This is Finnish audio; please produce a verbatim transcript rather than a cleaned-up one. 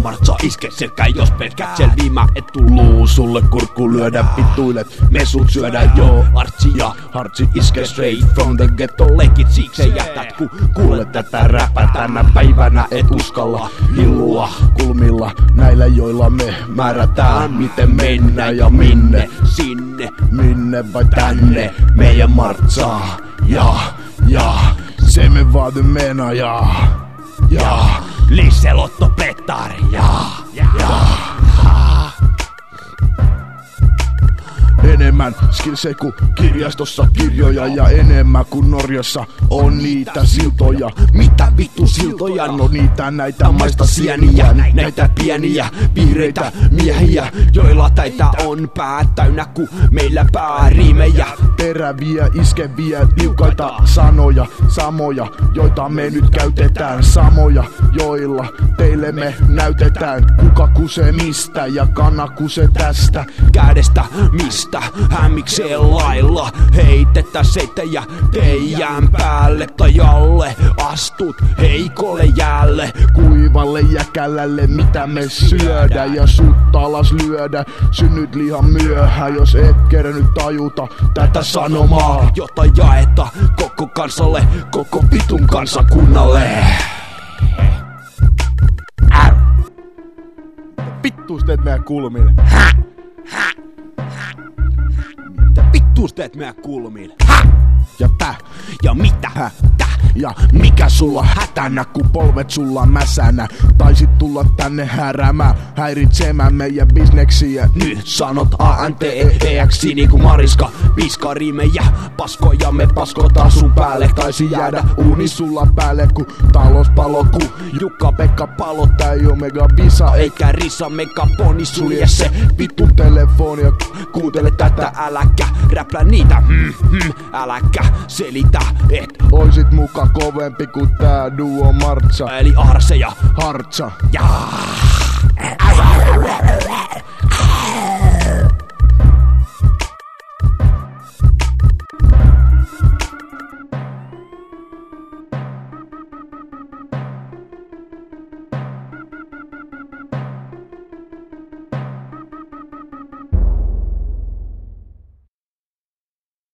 martsa iske sekä jos pelkät selviimä et tuluu sulle kurkku lyödä vittuilet mesut syödä joo artsi ja hartsi iske straight from the ghetto leikit siksi jätät ku kuulet tätä räpää tänä päivänä et uskalla hillua kulmilla näillä joilla me määrätään miten mennään ja minne sinne minne vai tänne meidän martsaa ja ja se me vaadi mena ja ja Liselotto Pettari ja ja, ja. Enemmän skillsejä kuin kirjastossa kirjoja ja enemmän kuin Norjassa on niitä siltoja. Mitä vittu siltoja? No niitä näitä maista sieniä, näitä pieniä vihreitä miehiä, joilla täitä on pää täynnä ku meillä pääriimejä. Teräviä, iskeviä, liukaita sanoja, samoja, joita me nyt käytetään, samoja, joilla teille me näytetään. Kuka kusee mistä ja kana kusee tästä kädestä mistä. Hämikseen lailla heitettä seittejä teijän päälle tai alle astut heikolle jäälle kuivalle jäkälälle mitä me syödä ja sut alas lyödä synnyt lihan myöhään jos et kerännyt tajuta tätä sanomaa jota jaeta koko kansalle koko vitun kansakunnalle. Vittuus teet meidän kulmille. Hä? Hä? Mitä vittuus teet meidän kulmiin? Hä? Ja tä? Ja mitä? Hä? Tä? Ja mikä sulla hätänä, kun polvet sulla mäsänä? Taisit tulla tänne häräämään, häiritsemään meidän bisneksiä. Nyt sanot A N T E X niinku Mariska. Piska riimejä, paskoja me paskotaan sun päälle. Taisi jäädä uuni sulla päälle, kun talous palo ku Jukka Pekka palo. Tää ei oo mega visa eikä risa megaponi. Sulje se vittu telefonia, kuuntele tätä äläkä räplää niitä, mm, mm, äläkä selitä et oisit muka kovempi ku tää duo Martsa eli Arse ja Hartsa. Ja